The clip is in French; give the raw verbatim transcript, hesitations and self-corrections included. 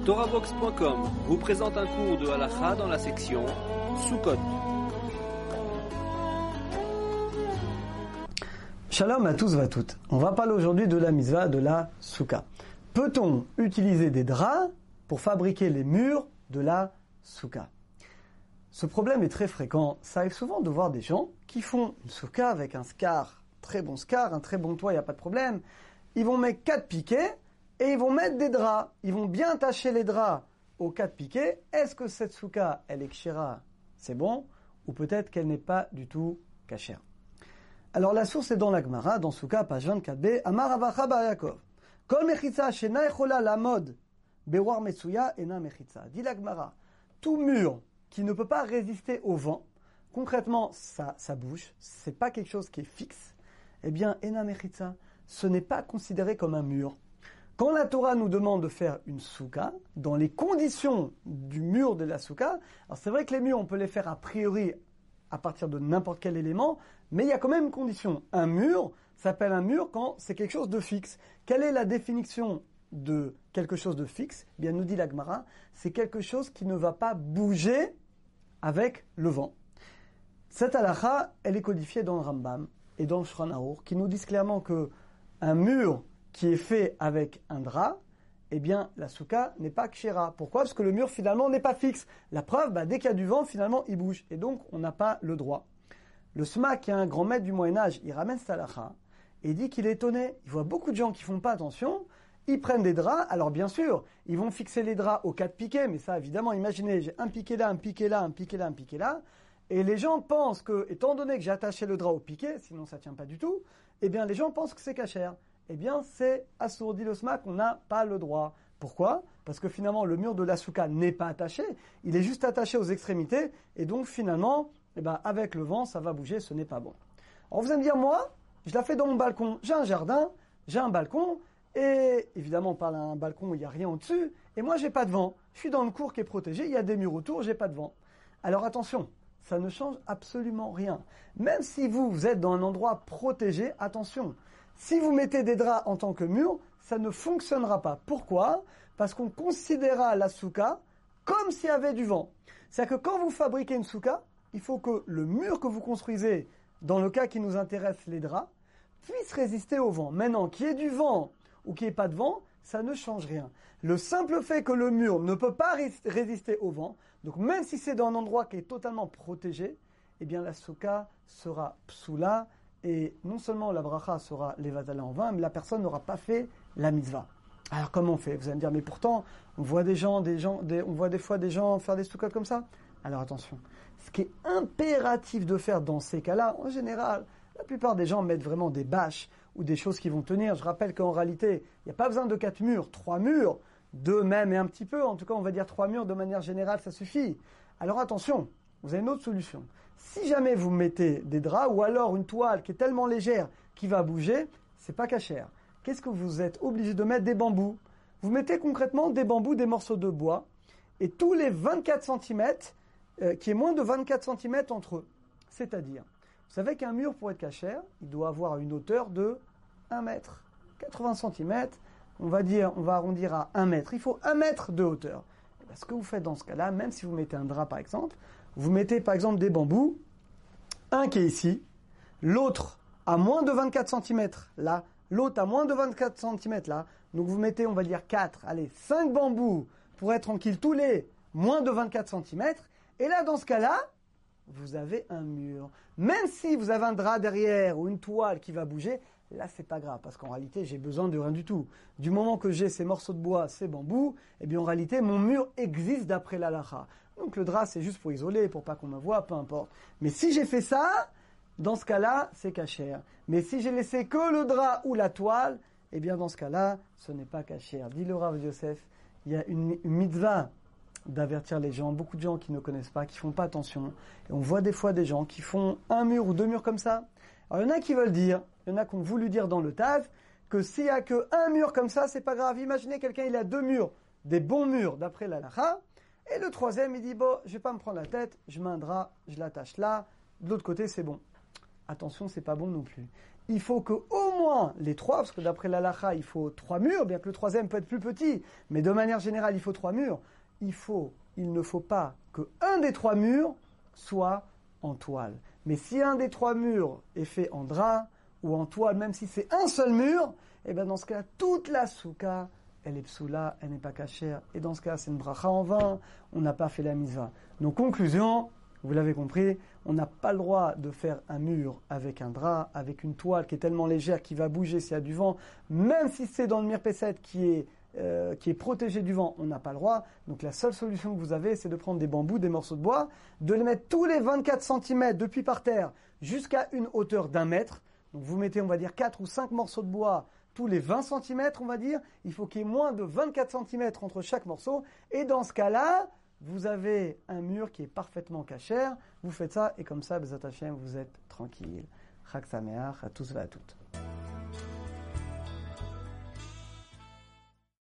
Torahbox point com vous présente un cours de halakha dans la section Sukkot. Shalom à tous et à toutes. On va parler aujourd'hui de la mitzvah de la souka. Peut-on utiliser des draps pour fabriquer les murs de la souka? Ce problème est très fréquent. Ça arrive souvent de voir des gens qui font une souka avec un scar, très bon scar, un très bon toit, il n'y a pas de problème. Ils vont mettre quatre piquets et ils vont mettre des draps. Ils vont bien attacher les draps aux quatre piquets. Est-ce que cette souka, elle est kshera? C'est bon? Ou peut-être qu'elle n'est pas du tout kashère? Alors la source est dans la Gemara, dans Souka, page vingt-quatre b. Amar Avacha bar Yaakov. Kol mechitza shena echola lamod bewar metsuya ena mechitza. Dit la Gemara, tout mur qui ne peut pas résister au vent, concrètement ça, ça bouge, c'est pas quelque chose qui est fixe, eh bien ena mechitza, ce n'est pas considéré comme un mur. Quand la Torah nous demande de faire une souka, dans les conditions du mur de la souka, alors c'est vrai que les murs on peut les faire a priori à partir de n'importe quel élément, mais il y a quand même une condition. Un mur s'appelle un mur quand c'est quelque chose de fixe. Quelle est la définition de quelque chose de fixe? Eh bien, nous dit la Gemara, c'est quelque chose qui ne va pas bouger avec le vent. Cette halakha, elle est codifiée dans le Rambam et dans le Shulchan Aruch, qui nous disent clairement que un mur qui est fait avec un drap, eh bien, la souka n'est pas kshera. Pourquoi? Parce que le mur, finalement, n'est pas fixe. La preuve, bah, dès qu'il y a du vent, finalement, il bouge. Et donc, on n'a pas le droit. Le Sma, qui est un grand maître du Moyen-Âge, il ramène cette halakha et dit qu'il est étonné. Il voit beaucoup de gens qui font pas attention. Ils prennent des draps. Alors, bien sûr, ils vont fixer les draps aux quatre piquets. Mais ça, évidemment, imaginez, j'ai un piquet là, un piquet là, un piquet là, un piquet là. Et les gens pensent que, étant donné que j'ai attaché le drap au piquet, sinon ça tient pas du tout, eh bien, les gens pensent que c'est kashère. Eh bien, c'est assourdi le sma qu'on n'a pas le droit. Pourquoi? Parce que finalement, le mur de la souka n'est pas attaché. Il est juste attaché aux extrémités. Et donc, finalement, eh ben, avec le vent, ça va bouger, ce n'est pas bon. Alors, vous allez me dire, moi, je la fais dans mon balcon. J'ai un jardin, j'ai un balcon. Et évidemment, on parle d'un balcon où il n'y a rien au-dessus. Et moi, j'ai pas de vent. Je suis dans une cour qui est protégée. Il y a des murs autour, j'ai pas de vent. Alors, attention. Ça ne change absolument rien. Même si vous, vous êtes dans un endroit protégé, attention. Si vous mettez des draps en tant que mur, ça ne fonctionnera pas. Pourquoi? Parce qu'on considérera la souka comme s'il y avait du vent. C'est-à-dire que quand vous fabriquez une souka, il faut que le mur que vous construisez, dans le cas qui nous intéresse, les draps, puisse résister au vent. Maintenant, qu'il y ait du vent ou qu'il n'y ait pas de vent, ça ne change rien. Le simple fait que le mur ne peut pas résister au vent, donc même si c'est dans un endroit qui est totalement protégé, eh bien la souka sera psoula, et non seulement la bracha sera levatale en vain, mais la personne n'aura pas fait la mitzvah. Alors comment on fait? Vous allez me dire, mais pourtant, on voit des gens, des gens, des, on voit des fois des gens faire des soukot comme ça. Alors attention, ce qui est impératif de faire dans ces cas-là, en général, la plupart des gens mettent vraiment des bâches ou des choses qui vont tenir. Je rappelle qu'en réalité, il n'y a pas besoin de quatre murs, trois murs, deux même et un petit peu. En tout cas, on va dire trois murs de manière générale, ça suffit. Alors attention, vous avez une autre solution. Si jamais vous mettez des draps ou alors une toile qui est tellement légère qui va bouger, c'est pas kashère. Qu'est-ce que vous êtes obligé de mettre? Des bambous. Vous mettez concrètement des bambous, des morceaux de bois, et tous les vingt-quatre centimètres, euh, qui est moins de vingt-quatre centimètres entre eux. C'est-à-dire, vous savez qu'un mur, pour être kashère, il doit avoir une hauteur de un mètre. quatre-vingts centimètres, on va dire, on va arrondir à un mètre. Il faut un mètre de hauteur. Et bien, ce que vous faites dans ce cas-là, même si vous mettez un drap par exemple, vous mettez par exemple des bambous, un qui est ici, l'autre à moins de vingt-quatre centimètres là, l'autre à moins de vingt-quatre centimètres là. Donc vous mettez, on va dire quatre, allez, cinq bambous pour être tranquille, tous les moins de vingt-quatre centimètres. Et là, dans ce cas-là, vous avez un mur. Même si vous avez un drap derrière ou une toile qui va bouger, là c'est pas grave, parce qu'en réalité j'ai besoin de rien du tout. Du moment que j'ai ces morceaux de bois, ces bambous, eh bien en réalité mon mur existe d'après l'halakha. Donc le drap c'est juste pour isoler, pour pas qu'on me voie, peu importe. Mais si j'ai fait ça, dans ce cas-là c'est kashère. Mais si j'ai laissé que le drap ou la toile, eh bien dans ce cas-là ce n'est pas kashère. Dit le Rav Yosef, il y a une, une mitzvah d'avertir les gens, beaucoup de gens qui ne connaissent pas, qui font pas attention. Et on voit des fois des gens qui font un mur ou deux murs comme ça. Alors il y en a qui veulent dire, il y en a qui ont voulu dire dans le Taz, que s'il y a que un mur comme ça, c'est pas grave. Imaginez quelqu'un, il a deux murs, des bons murs d'après la halakha, et le troisième, il dit, bon, je vais pas me prendre la tête, je mets un drap, je l'attache là, de l'autre côté, c'est bon. Attention, c'est pas bon non plus. il faut que au moins les trois, parce que d'après l'halakha, il faut trois murs, bien que le troisième peut être plus petit, mais de manière générale, il faut trois murs. Il faut, il ne faut pas que un des trois murs soit en toile. Mais si un des trois murs est fait en drap ou en toile, même si c'est un seul mur, et bien dans ce cas, toute la souka, elle est psoula, elle n'est pas cachère. Et dans ce cas, c'est une bracha en vain, on n'a pas fait la mitzvah. Donc conclusion, vous l'avez compris, on n'a pas le droit de faire un mur avec un drap, avec une toile qui est tellement légère, qui va bouger s'il y a du vent, même si c'est dans le mirpesset qui est Euh, qui est protégé du vent, on n'a pas le droit. Donc la seule solution que vous avez, c'est de prendre des bambous, des morceaux de bois, de les mettre tous les vingt-quatre centimètres depuis par terre jusqu'à une hauteur d'un mètre. Donc vous mettez, on va dire, quatre ou cinq morceaux de bois tous les vingt centimètres, on va dire. Il faut qu'il y ait moins de vingt-quatre centimètres entre chaque morceau. Et dans ce cas-là, vous avez un mur qui est parfaitement cachère. Vous faites ça et comme ça, Bezat Hashem, vous êtes tranquille. Chag Sameach à tous et à toutes.